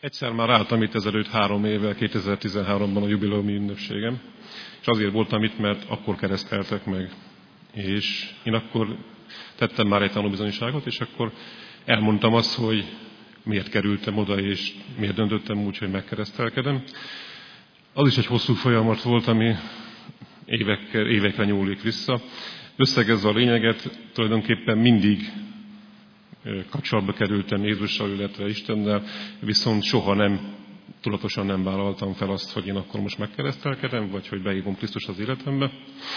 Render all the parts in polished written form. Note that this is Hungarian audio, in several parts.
Egyszer már álltam itt ezelőtt 3 évvel, 2013-ban a jubileumi ünnepségem, és azért voltam itt, mert akkor kereszteltek meg. És én akkor tettem már egy tanúbizonyságot, és akkor elmondtam azt, hogy miért kerültem oda, és miért döntöttem úgy, hogy megkeresztelkedem. Az is egy hosszú folyamat volt, ami évekre nyúlik vissza. Összegezve a lényeget, tulajdonképpen mindig kapcsolatba kerültem Jézussal, illetve Istennel, viszont soha nem, tudatosan nem vállaltam fel azt, hogy én akkor most megkeresztelkedem, vagy hogy beívom Krisztus az életembe.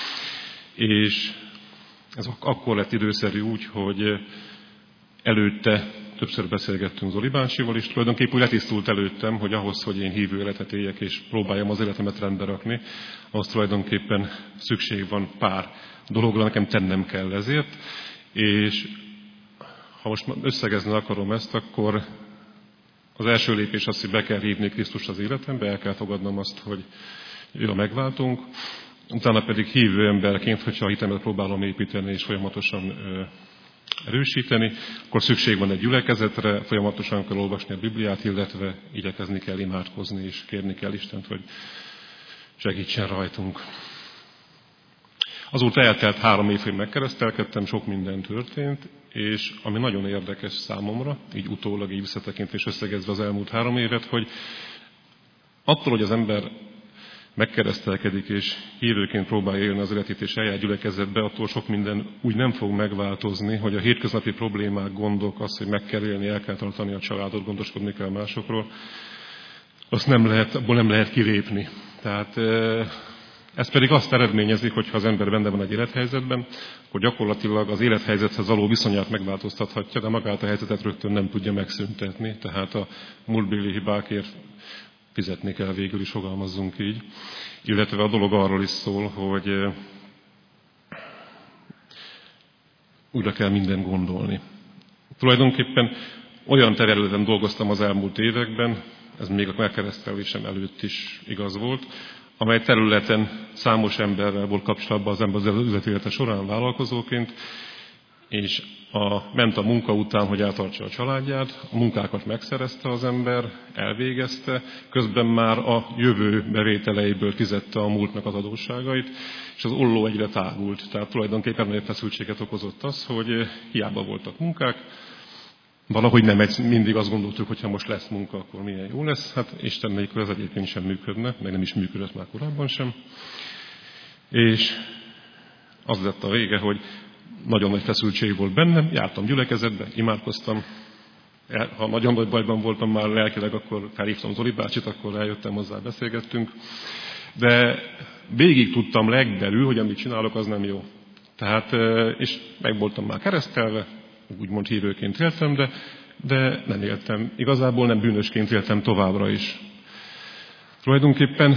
És ez akkor lett időszerű úgy, hogy előtte többször beszélgettünk Zoli bácsival, és tulajdonképpen úgy letisztult előttem, hogy ahhoz, hogy én hívő életet éljek, és próbáljam az életemet rendbe rakni, ahhoz tulajdonképpen szükség van pár dologra, nekem tennem kell ezért. És ha most összegezni akarom ezt, akkor az első lépés az, hogy be kell hívni Krisztust az életembe, el kell fogadnom azt, hogy ő a megváltónk. Utána pedig hívő emberként, hogyha a hitemet próbálom építeni és folyamatosan erősíteni, akkor szükség van egy gyülekezetre, folyamatosan kell olvasni a Bibliát, illetve igyekezni kell imádkozni, és kérni kell Istent, hogy segítsen rajtunk. Azóta eltelt 3 év, hogy megkeresztelkedtem, sok minden történt, és ami nagyon érdekes számomra, így utólag, így visszatekintés összegezve az elmúlt 3 évet, hogy attól, hogy az ember megkeresztelkedik, és hívőként próbálja élni az életét, és eljár gyülekezetbe, attól sok minden úgy nem fog megváltozni, hogy a hétköznapi problémák, gondok, az, hogy meg kell élni, el kell tartani a családot, gondoskodni kell másokról, azt abból nem lehet kilépni. Tehát ez pedig azt eredményezi, hogy ha az ember benne van egy élethelyzetben, akkor gyakorlatilag az élethelyzethez való viszonyát megváltoztathatja, de magát a helyzetet rögtön nem tudja megszüntetni. Tehát a múltbéli hibákért fizetni kell, végül is fogalmazzunk így. Illetve a dolog arról is szól, hogy újra kell minden gondolni. Tulajdonképpen olyan területen dolgoztam az elmúlt években, ez még a megkeresztelésem előtt is igaz volt, amely területen számos emberrel volt kapcsolatban az ember az üzleti élete során vállalkozóként, és ment a munka után, hogy eltartsa a családját, a munkákat megszerezte az ember, elvégezte, közben már a jövő bevételeiből fizette a múltnak az adósságait, és az olló egyre tágult. Tehát tulajdonképpen nagyobb feszültséget okozott az, hogy hiába voltak munkák, valahogy mindig azt gondoltuk, hogy ha most lesz munka, akkor milyen jó lesz. Hát Isten nélkül ez egyébként sem működne, meg nem is működött már korábban sem. És az lett a vége, hogy nagyon nagy feszültség volt bennem, jártam gyülekezetbe, imádkoztam. Ha nagyon nagy bajban voltam már lelkileg, akkor felhívtam Zoli bácsit, akkor eljöttem hozzá, beszélgettünk. De végig tudtam legbelül, hogy amit csinálok, az nem jó. Tehát, és meg voltam már keresztelve, úgymond hívőként éltem, de nem éltem. Igazából nem bűnösként éltem továbbra is. Tulajdonképpen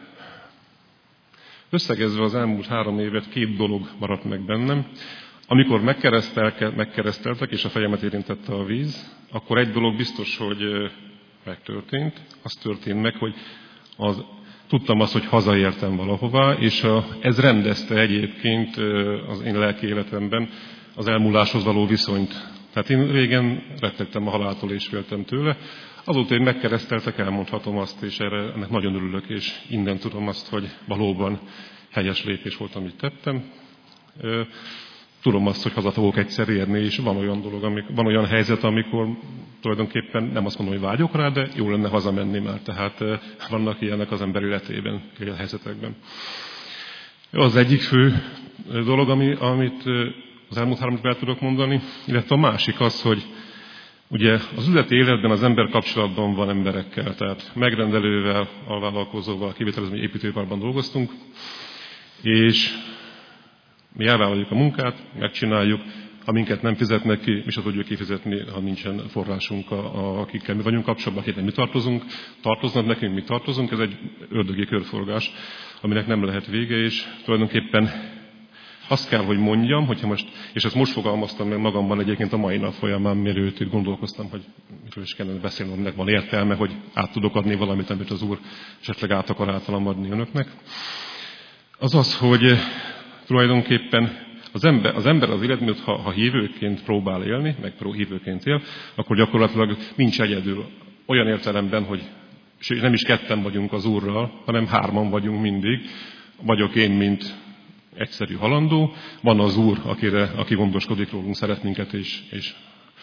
összegezve az elmúlt 3 évet 2 dolog maradt meg bennem. Amikor megkereszteltek, és a fejemet érintette a víz, akkor egy dolog biztos, hogy megtörtént. Az történt meg, hogy tudtam azt, hogy hazaértem valahová, és ez rendezte egyébként az én lelki életemben az elmúláshoz való viszonyt. Tehát én régen rettegtem a haláltól és féltem tőle. Azóta, hogy megkereszteltek, elmondhatom azt, és ennek nagyon örülök, és innen tudom azt, hogy valóban helyes lépés volt, amit tettem. Tudom azt, hogy haza fogok egyszer érni, és van olyan olyan helyzet, amikor tulajdonképpen nem azt mondom, hogy vágyok rá, de jó lenne hazamenni már. Tehát vannak ilyenek az ember életében, ilyen helyzetekben. Az egyik fő dolog, amit az elmúlt 3 évben el tudok mondani, illetve a másik az, hogy ugye az üzleti életben az ember kapcsolatban van emberekkel, tehát megrendelővel, alvállalkozóval, kivitelező építőiparban dolgoztunk, és mi elvállaljuk a munkát, megcsináljuk, ha minket nem fizetnek ki, mi sem tudjuk kifizetni, ha nincsen forrásunk, akikkel mi vagyunk kapcsolatban, akiknek mi tartoznak nekünk, mi tartozunk, ez egy ördögi körforgás, aminek nem lehet vége, és tulajdonképpen azt kell, hogy mondjam, hogyha most, és ezt most fogalmaztam meg magamban egyébként a mai nap folyamán, mielőtt gondolkoztam, hogy miről is kellene beszélni, aminek van értelme, hogy át tudok adni valamit, amit az Úr esetleg át akar általam adni önöknek. Az az, hogy tulajdonképpen az ember az életben, ha hívőként próbál élni, meg hívőként él, akkor gyakorlatilag nincs egyedül. olyan értelemben, hogy nem is ketten vagyunk az Úrral, hanem 3 vagyunk mindig. Vagyok én, mint egyszerű halandó, van az Úr, aki gondoskodik rólunk, szeret minket és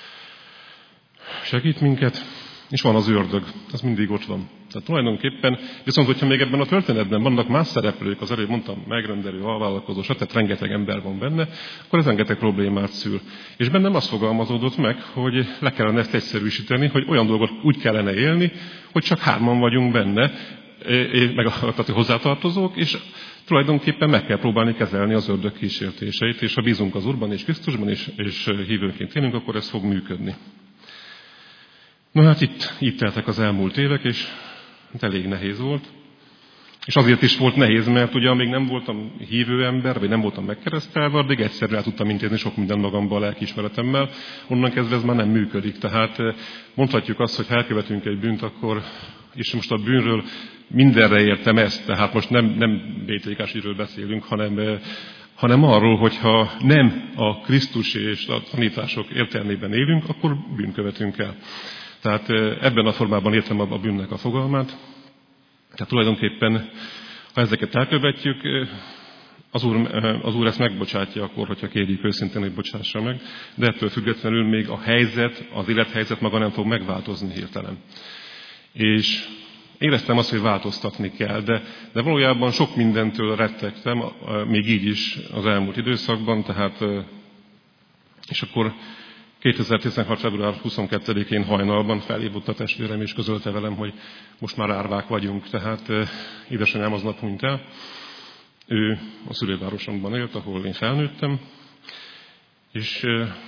segít minket, és van az ördög, az mindig ott van. Tehát tulajdonképpen, viszont hogyha még ebben a történetben vannak más szereplők, az előbb mondtam, megrendelő, alvállalkozó, tehát rengeteg ember van benne, akkor ez rengeteg problémát szül. És bennem azt fogalmazódott meg, hogy le kellene ezt egyszerűsíteni, hogy olyan dolgot úgy kellene élni, hogy csak 3 vagyunk benne, meg a hozzátartozók, és tulajdonképpen meg kell próbálni kezelni az ördög kísértéseit, és ha bízunk az Úrban és Krisztusban, és hívőként élünk, akkor ez fog működni. Na hát itt teltek az elmúlt évek, és elég nehéz volt. És azért is volt nehéz, mert ugye amíg nem voltam hívő ember, vagy nem voltam megkeresztelve, addig egyszerűen el tudtam intézni sok minden magamban a lelkiismeretemmel. Onnan kezdve ez már nem működik. Tehát mondhatjuk azt, hogy ha elkövetünk egy bűnt, akkor, és most a bűnről mindenre értem ezt, tehát most nem BTK-s ügyről beszélünk, hanem arról, hogyha nem a Krisztus és a tanítások értelmében élünk, akkor bűnt követünk el. Tehát ebben a formában értem a bűnnek a fogalmát. Tehát tulajdonképpen, ha ezeket elkövetjük, az Úr ezt megbocsátja akkor, hogyha kérjük őszintén, hogy bocsássa meg, de ettől függetlenül még a helyzet, az élethelyzet maga nem fog megváltozni hirtelen. És éreztem azt, hogy változtatni kell, de valójában sok mindentől rettegtem, még így is az elmúlt időszakban, tehát, és akkor 2016. február 22-én hajnalban felhívott a testvérem, és közölte velem, hogy most már árvák vagyunk, tehát édesanyám aznap hunyt el. Ő a szülővárosomban élt, ahol én felnőttem, és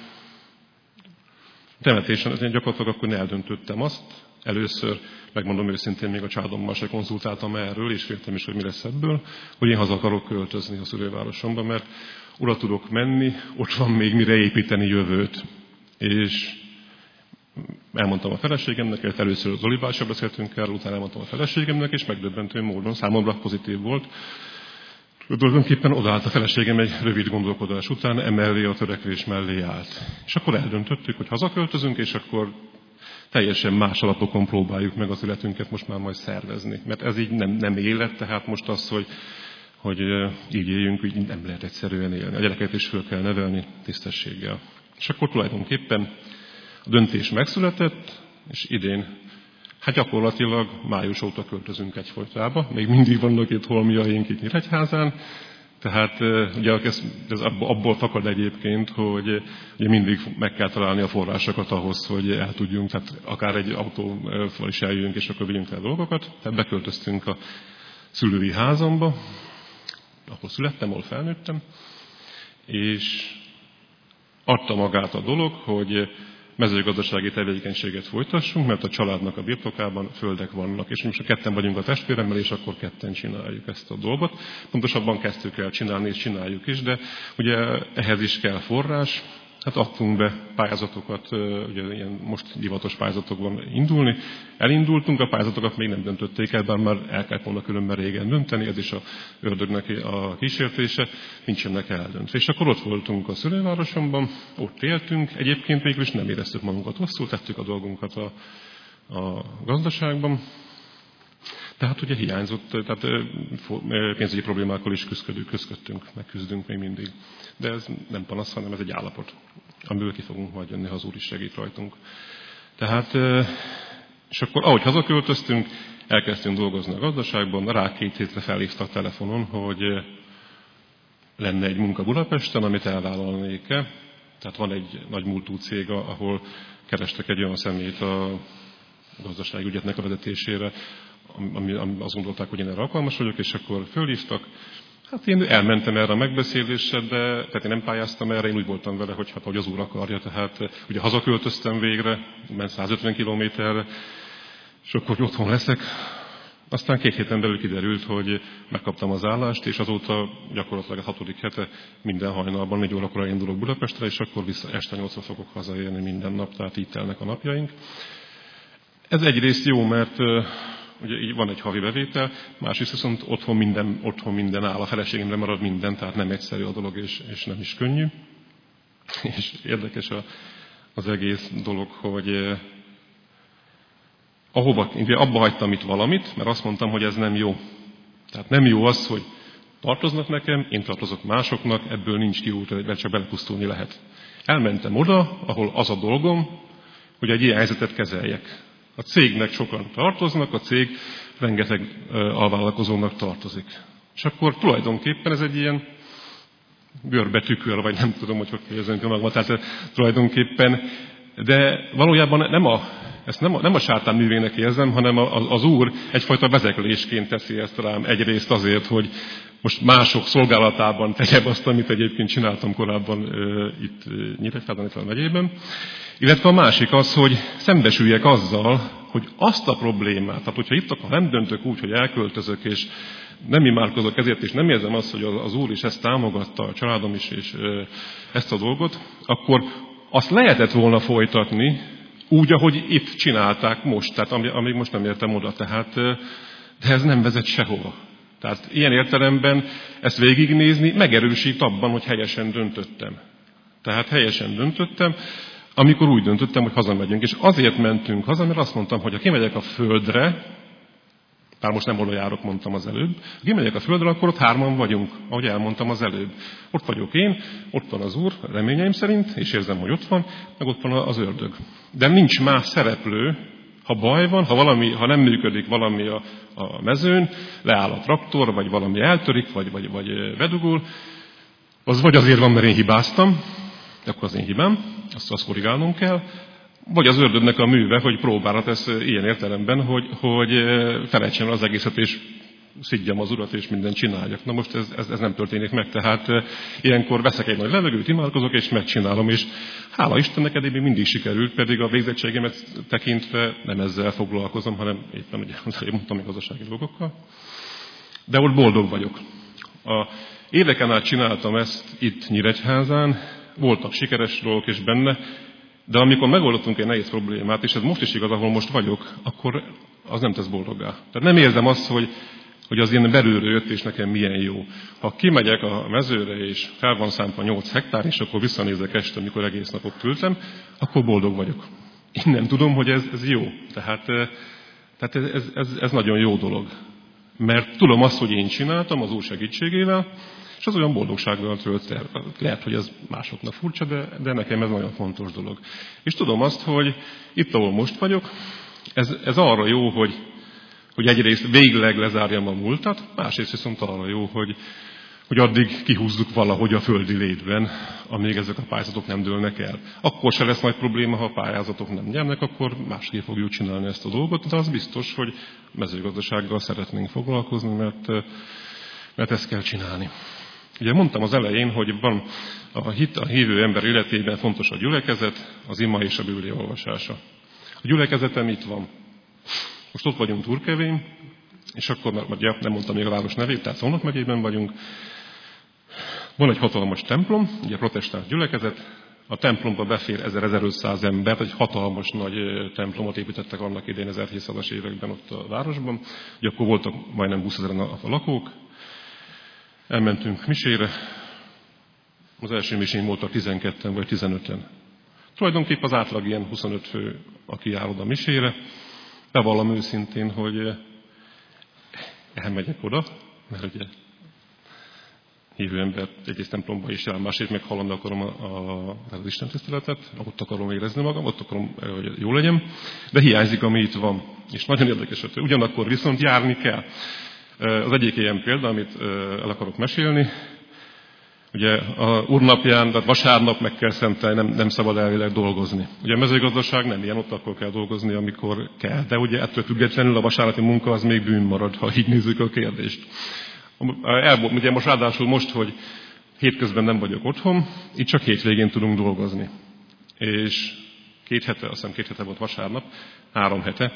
temetésen gyakorlatilag akkor eldöntöttem azt. Először, megmondom őszintén, még a családommal se konzultáltam erről, és féltem is, hogy mi lesz ebből, hogy én haza akarok költözni a szülővárosomba, mert oda tudok menni, ott van még mire építeni jövőt. És elmondtam a feleségemnek, először az Olivásra beszéltünk erről, utána elmondtam a feleségemnek, és megdöbbentő módon számomra pozitív volt. Tulajdonképpen odaállt a feleségem egy rövid gondolkodás után, emellé a törekvés mellé állt. És akkor eldöntöttük, hogy hazaköltözünk, és akkor teljesen más alapokon próbáljuk meg az életünket most már majd szervezni. Mert ez így nem élet, tehát most az, hogy így éljünk, így nem lehet egyszerűen élni. A gyereket is föl kell nevelni tisztességgel. És akkor tulajdonképpen a döntés megszületett, és idén, hát gyakorlatilag május óta költözünk egyfolytába. Még mindig vannak itt holmiaink itt Nyíregyházán. Tehát ugye ez abból fakad egyébként, hogy ugye mindig meg kell találni a forrásokat ahhoz, hogy el tudjunk, tehát akár egy autóval is eljövünk, és akkor vigyünk el dolgokat. Tehát beköltöztünk a szülői házamba, ahol születtem, ahol felnőttem, és adta magát a dolog, hogy mezőgazdasági tevékenységet folytassunk, mert a családnak a birtokában földek vannak, és most 2 vagyunk a testvéremmel, és akkor 2 csináljuk ezt a dolgot. Pontosabban kezdtük el csinálni, és csináljuk is, de ugye ehhez is kell forrás. Hát adtunk be pályázatokat, ugye ilyen most divatos pályázatokban indulni. Elindultunk, a pályázatokat még nem döntötték el, bár már el kellett volna különben régen dönteni, ez is a ördögnek a kísértése, nincsenek eldöntve. És akkor ott voltunk a szülővárosomban, ott éltünk, egyébként végül is nem éreztük magunkat rosszul, tettük a dolgunkat a gazdaságban. Tehát ugye hiányzott, tehát pénzügyi problémákkal is küzdünk még mindig. De ez nem panasz, hanem ez egy állapot, amiből ki fogunk majd jönni, ha az Úr is segít rajtunk. Tehát, és akkor ahogy hazaköltöztünk, elkezdtünk dolgozni a gazdaságban, rá 2 hétre felhívtak telefonon, hogy lenne egy munka Budapesten, amit elvállalnék-e. Tehát van egy nagy múltú cég, ahol kerestek egy olyan személyt a gazdasági ügyetnek a vezetésére, azt gondolták, hogy én erre alkalmas vagyok, és akkor fölhívtak. Hát én elmentem erre a megbeszélésre, tehát én nem pályáztam erre, én úgy voltam vele, hogy hát ahogy az Úr akarja, tehát ugye hazaköltöztem végre, ment 150 kilométerre, és akkor otthon leszek. Aztán 2 héten belül kiderült, hogy megkaptam az állást, és azóta gyakorlatilag a 6. hete minden hajnalban 4 órakor indulok Budapestre, és akkor este 8-ra fogok hazaérni minden nap, tehát így telnek a napjaink. Ez egyrészt jó, mert ugye így van egy havi bevétel, másrészt viszont otthon minden áll, a feleségemre marad minden, tehát nem egyszerű a dolog, és nem is könnyű. És érdekes az egész dolog, hogy abba hagytam itt valamit, mert azt mondtam, hogy ez nem jó. Tehát nem jó az, hogy tartoznak nekem, én tartozok másoknak, ebből nincs kiút, mert csak belepusztulni lehet. Elmentem oda, ahol az a dolgom, hogy egy ilyen helyzetet kezeljek. A cégnek sokan tartoznak, a cég rengeteg alvállalkozónak tartozik. És akkor tulajdonképpen ez egy ilyen görbetükör, vagy nem tudom, hogy fejezem ki magam, tehát tulajdonképpen, de valójában ezt nem a sátán művének érzem, hanem az Úr egyfajta vezeklésként teszi ezt rám egyrészt azért, hogy most mások szolgálatában tegyem azt, amit egyébként csináltam korábban itt Nyíregyházán, itt a megyében. Illetve a másik az, hogy szembesüljek azzal, hogy azt a problémát, tehát hogyha itt akkor nem döntök úgy, hogy elköltözök, és nem imádkozok ezért, és nem érzem azt, hogy az Úr is ezt támogatta, a családom is, és ezt a dolgot, akkor azt lehetett volna folytatni, úgy, ahogy itt csinálták most, tehát amíg most nem értem oda. Tehát, de ez nem vezet sehova. Tehát ilyen értelemben ezt végignézni megerősít abban, hogy helyesen döntöttem. Tehát helyesen döntöttem, amikor úgy döntöttem, hogy hazamegyünk. És azért mentünk haza, mert azt mondtam, hogy ha kimegyek a földre, bár most nem oda járok, mondtam az előbb, ha kimegyek a földre, akkor ott 3 vagyunk, ahogy elmondtam az előbb. Ott vagyok én, ott van az Úr, reményeim szerint, és érzem, hogy ott van, meg ott van az ördög. De nincs más szereplő, ha baj van, ha nem működik valami a mezőn, leáll a traktor, vagy valami eltörik, vagy bedugul, az vagy azért van, mert én hibáztam, akkor az én hibám, azt korrigálnunk kell, vagy az ördögnek a műve, hogy próbálhat ez ilyen értelemben, hogy felejtsem az egészet, és szidjam az Urat, és mindent csináljak. Na most ez nem történik meg, tehát ilyenkor veszek egy nagy levegőt, imádkozok, és megcsinálom, és hála Istennek eddig még mindig sikerült, pedig a végzettségemet tekintve nem ezzel foglalkozom, hanem éppen ugye mondtam még gazdasági dolgokkal. De ott boldog vagyok. A éveken át csináltam ezt itt Nyíregyházán, voltak sikeres dolgok is benne, de amikor megoldottunk egy nehéz problémát, és ez most is igaz, ahol most vagyok, akkor az nem tesz boldoggá. Tehát nem érzem azt, hogy az én belülről jött, és nekem milyen jó. Ha kimegyek a mezőre, és fel van számva 8 hektár, és akkor visszanézek este, amikor egész napot ültem, akkor boldog vagyok. Innen tudom, hogy ez jó. Tehát ez nagyon jó dolog. Mert tudom azt, hogy én csináltam az Úr segítségével, és az olyan boldogsággal tölt el. Lehet, hogy ez másoknak furcsa, de nekem ez nagyon fontos dolog. És tudom azt, hogy itt, ahol most vagyok, ez arra jó, hogy egyrészt végleg lezárjam a múltat, másrészt viszont arra jó, hogy addig kihúzzuk valahogy a földi létben, amíg ezek a pályázatok nem dőlnek el. Akkor se lesz nagy probléma, ha a pályázatok nem nyernek, akkor másképp fogjuk csinálni ezt a dolgot, de az biztos, hogy mezőgazdasággal szeretnénk foglalkozni, mert ezt kell csinálni. Ugye mondtam az elején, hogy van a hívő ember életében fontos a gyülekezet, az ima és a Biblia olvasása. A gyülekezetem itt van. Most ott vagyunk Turkevén, és akkor nem mondtam még a város nevét, tehát Szolnok megyében vagyunk. Van egy hatalmas templom, ugye protestáns gyülekezet, a templomba befér 1000-1500 embert, egy hatalmas nagy templomot építettek annak idején 1700-as években ott a városban, ugye akkor voltak majdnem 20 000 a lakók. Elmentünk misére, az első misén voltak 12-en vagy 15-en. Tulajdonképpen az átlag ilyen 25 fő, aki jár oda misére. Bevallom őszintén, hogy elmegyek oda, mert ugye hívő ember egész templomba is jár, másért meg hallani akarom az Isten tiszteletet, ott akarom érezni magam, ott akarom, hogy jó legyen, de hiányzik, ami itt van. És nagyon érdekes, hogy ugyanakkor viszont járni kell. Az egyik ilyen példa, amit el akarok mesélni, ugye a Úrnapján, tehát vasárnap meg kell szentelni, nem szabad elvileg dolgozni. Ugye a mezőgazdaság nem ilyen, ott akkor kell dolgozni, amikor kell, de ugye ettől függetlenül a vasárnapi munka az még bűn marad, ha így nézzük a kérdést. Ugye most ráadásul most, hogy hétközben nem vagyok otthon, itt csak hétvégén tudunk dolgozni. És 2 hete volt vasárnap, 3 hete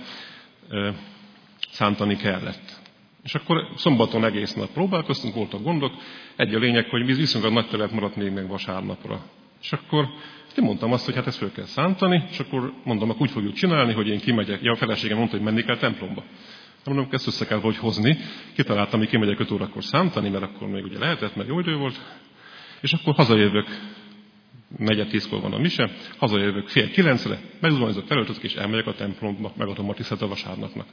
szántani kellett. És akkor szombaton egész nap próbálkoztunk, voltak gondok. Egy a lényeg, hogy viszonylag nagy terület maradt még meg vasárnapra. És akkor én mondtam azt, hogy hát ezt föl kell szántani, és akkor mondom, akkor úgy fogjuk csinálni, hogy én kimegyek. Ja, a feleségem mondta, hogy menni kell templomba. Mondom, ezt össze kell hogy hozni. Kitaláltam, hogy kimegyek 5 órakor szántani, mert akkor még ugye lehetett, mert jó idő volt. És akkor hazajövök 4:10-kor van a mise, hazajövök 8:30, megzuhanyzok, felöltözök, és elmegyek a templomba, megadom a tisztelt a vasárnapnak.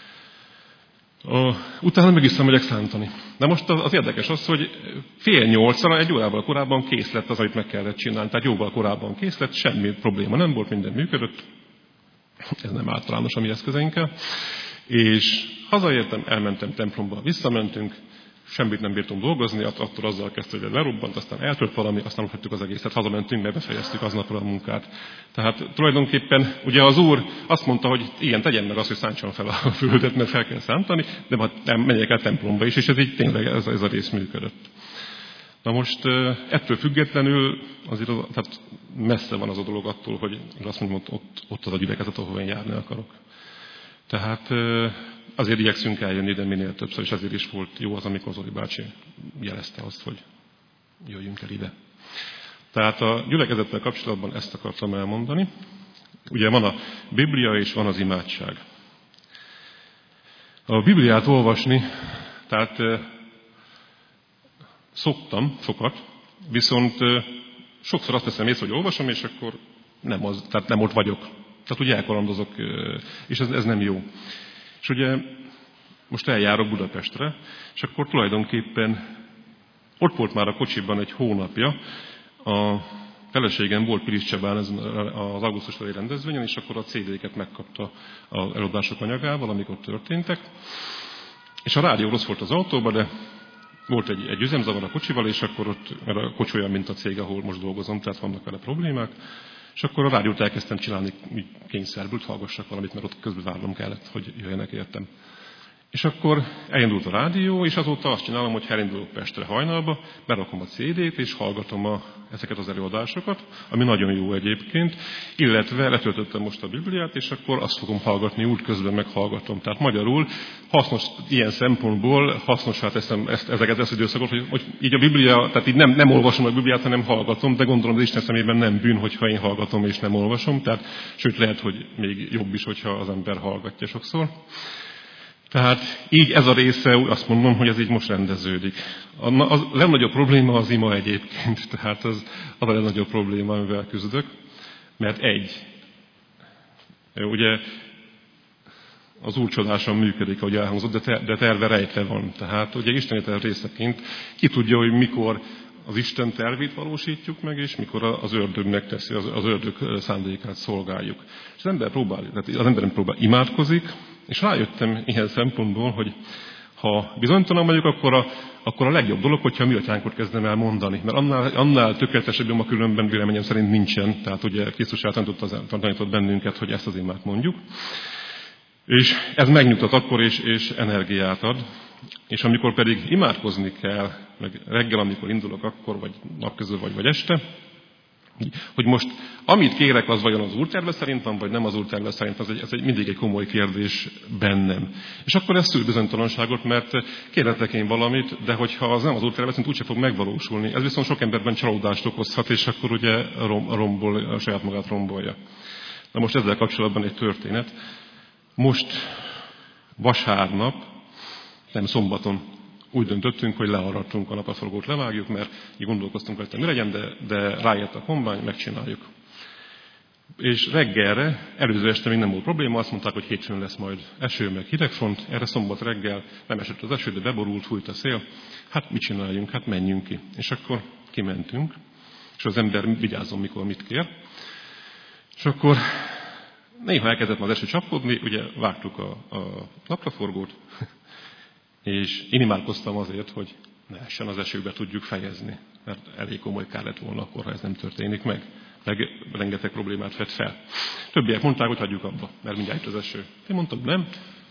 Utána meg megyek szántani. De most az érdekes az, hogy 7:30-ra, egy órával korábban kész lett az, amit meg kellett csinálni. Tehát jóval korábban kész lett, semmi probléma nem volt, minden működött. Ez nem általános a mi eszközeinkkel. És hazaértem, elmentem templomba, visszamentünk, semmit nem bírtunk dolgozni, attól azzal kezdte, hogy lerobbant, aztán eltört valami, aztán úgy hagytuk az egészet, hazamentünk, mert befejeztük aznapra a munkát. Tehát tulajdonképpen ugye az Úr azt mondta, hogy igen, tegyen meg azt, hogy szántsam fel a földet, mert fel kell szántani, de majd menjek el templomba is, és ez így tényleg ez a rész működött. Na most ettől függetlenül azért tehát messze van az a dolog attól, hogy azt mondom, ott az a gyülekezet, ahol én járni akarok. Tehát azért igyekszünk eljönni ide minél többször, és ezért is volt jó az, amikor Zoli bácsi jelezte azt, hogy jöjjünk el ide. Tehát a gyülekezettel kapcsolatban ezt akartam elmondani. Ugye van a Biblia és van az imádság. A Bibliát olvasni, tehát szoktam sokat, viszont sokszor azt teszem észre, hogy olvasom, és akkor tehát nem ott vagyok. Tehát ugye elkalandozok, és ez nem jó. És ugye most eljárok Budapestre, és akkor tulajdonképpen ott volt már a kocsiban egy hónapja, a feleségem volt Pilis Csabán az augusztusbeli rendezvényen, és akkor a CD-ket megkapta az előadások anyagával, amik ott történtek. És a rádió rossz volt az autóban, de volt egy üzemzavar a kocsival, és akkor ott, mert a kocsi olyan, mint a cég, ahol most dolgozom, tehát vannak vele problémák. És akkor a rádiót elkezdtem csinálni kényszerből, hallgassak valamit, mert ott közben várnom kellett, hogy jöjjenek értem. És akkor elindult a rádió, és azóta azt csinálom, hogy elindulok Pestre hajnalba, berakom a CD-t, és hallgatom ezeket az előadásokat, ami nagyon jó egyébként, illetve letöltöttem most a Bibliát, és akkor azt fogom hallgatni, úgy közben meghallgatom. Tehát magyarul hasznos ilyen szempontból, hasznossá teszem ezeket az időszakot, hogy így a Biblia, tehát így nem olvasom a Bibliát, hanem hallgatom, de gondolom, hogy Isten szemében nem bűn, hogyha én hallgatom és nem olvasom, tehát sőt lehet, hogy még jobb is, hogyha az ember hallgatja sokszor. Tehát így ez a része, azt mondom, hogy ez így most rendeződik. A legnagyobb probléma az ima egyébként, tehát az a legnagyobb probléma, amivel küzdök, mert ugye az Úr csodásan működik, ahogy elhangzott, de terve rejtve van. Tehát ugye Isteni terv részeként ki tudja, hogy mikor az Isten tervét valósítjuk meg, és mikor az ördögnek teszi, az ördög szándékát szolgáljuk. És az ember próbál imádkozik, és rájöttem ilyen szempontból, hogy ha bizonytalan vagyok, akkor a legjobb dolog, hogyha a mi atyánkot kezdem el mondani. Mert annál tökéletesebb a különben véleményem szerint nincsen. Tehát ugye Krisztus tanított bennünket, hogy ezt az imát mondjuk. És ez megnyugtat akkor, és energiát ad. És amikor pedig imádkozni kell, meg reggel, amikor indulok, akkor, vagy napközül, vagy este, hogy most amit kérek, az vajon az Úr terve szerint van, vagy nem az Úr terve szerint, ez mindig egy komoly kérdés bennem. És akkor ez szül bizonytalanságot, mert kérhetek én valamit, de hogyha az nem az Úr terve szerint, úgyse fog megvalósulni. Ez viszont sok emberben csalódást okozhat, és akkor ugye a saját magát rombolja. Na most ezzel kapcsolatban egy történet. Most vasárnap, nem szombaton úgy döntöttünk, hogy learattunk a napraforgót, levágjuk, mert így gondolkoztunk, hogy mi legyen, de rájött a kombány, megcsináljuk. És reggelre, előző este még nem volt probléma, azt mondták, hogy hétfőn lesz majd eső, meg hidegfront, erre szombat reggel nem esett az eső, de beborult, fújt a szél. Hát mit csináljunk? Hát menjünk ki. És akkor kimentünk, és az ember vigyázzon, mikor mit kér. És akkor néha elkezdett már az eső csapkodni, ugye vágtuk a napraforgót, és én imádkoztam azért, hogy ne essen az esőbe tudjuk fejezni, mert elég komoly kár lett volna akkor, ha ez nem történik meg. Meg rengeteg problémát vett fel. Többiek mondták, hogy hagyjuk abba, mert mindjárt itt az eső. Én mondtam, nem.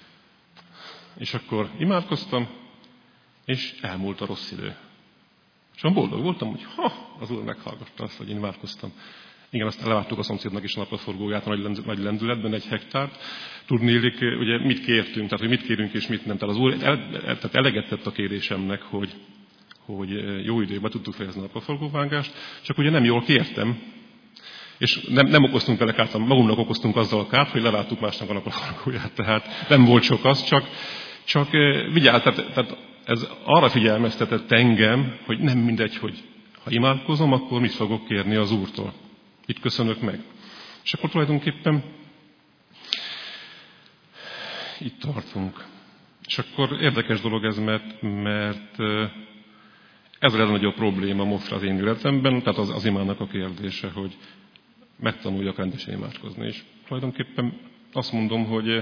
És akkor imádkoztam, és elmúlt a rossz idő. És olyan boldog voltam, hogy az Úr meghallgatta azt, hogy én imádkoztam. Igen, aztán levágtuk a szomszédnak is a napraforgóját nagy lendületben, 1 hektárt. Tudnélik, ugye mit kértünk, tehát hogy mit kérünk és mit nem. Tehát az Úr tehát eleget tett a kérésemnek, hogy jó időben tudtuk fejezni a napraforgóvágást, csak ugye nem jól kértem, és nem okoztunk vele kárt, magunknak okoztunk azzal a kárt, hogy levágtuk másnak a napraforgóját. Tehát nem volt sok az, csak vigyázz, tehát ez arra figyelmeztetett engem, hogy nem mindegy, hogy Ha imádkozom, akkor mit fogok kérni az Úrtól? Itt köszönök meg. És akkor tulajdonképpen itt tartunk. És akkor érdekes dolog ez, mert ez a legnagyobb probléma most az én életemben, tehát az imának a kérdése, hogy megtanuljak rendesen imádkozni. És tulajdonképpen azt mondom, hogy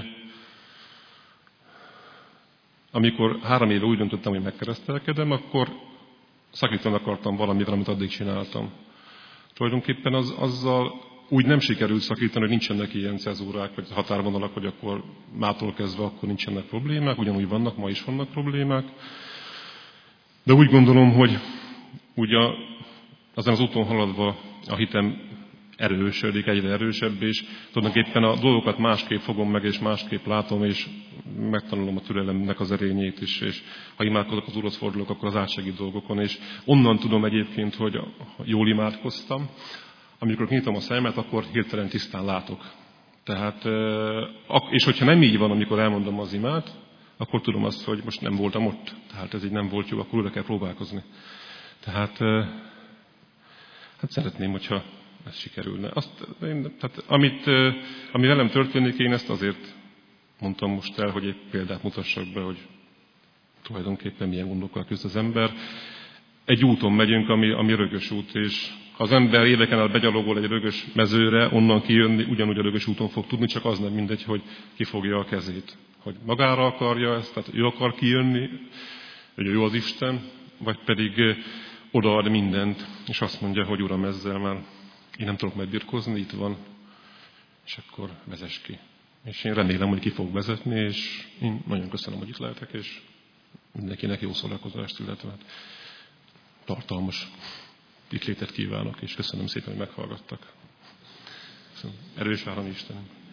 amikor 3 éve úgy döntöttem, hogy megkeresztelkedem, akkor szakítani akartam valamivel, amit addig csináltam. Tulajdonképpen azzal úgy nem sikerült szakítani, hogy nincsenek ilyen cezúrák, vagy határvonalak, hogy akkor mától kezdve akkor nincsenek problémák, ugyanúgy vannak, ma is vannak problémák. De úgy gondolom, hogy ugye azon az úton haladva a hitem erősödik, egyre erősebb, és tulajdonképpen a dolgokat másképp fogom meg, és másképp látom, és megtanulom a türelemnek az erényét is, és ha imádkozok, az Úrhoz fordulok, akkor az átsegít dolgokon, és onnan tudom egyébként, hogy jól imádkoztam. Amikor nyitom a szemet, akkor hirtelen tisztán látok. Tehát, és hogyha nem így van, amikor elmondom az imát, akkor tudom azt, hogy most nem voltam ott. Tehát ez így nem volt jó, akkor újra kell próbálkozni. Tehát hát szeretném, hogyha ez sikerülne. Ami velem történik, én ezt azért mondtam most el, hogy egy példát mutassak be, hogy tulajdonképpen milyen gondokkal küzd az ember. Egy úton megyünk, ami rögös út, és ha az ember éveken át begyalogol egy rögös mezőre, onnan kijönni, ugyanúgy a rögös úton fog tudni, csak az nem mindegy, hogy kifogja a kezét. Hogy magára akarja ezt, tehát ő akar kijönni, hogy ő az Isten, vagy pedig odaad mindent, és azt mondja, hogy Uram, ezzel már én nem tudok megbirkózni, itt van, és akkor vezess ki. És én remélem, hogy ki fog vezetni, és én nagyon köszönöm, hogy itt lehetek, és mindenkinek jó szórakozást, illetve tartalmas itt létet kívánok, és köszönöm szépen, hogy meghallgattak. Erős áram Istenem.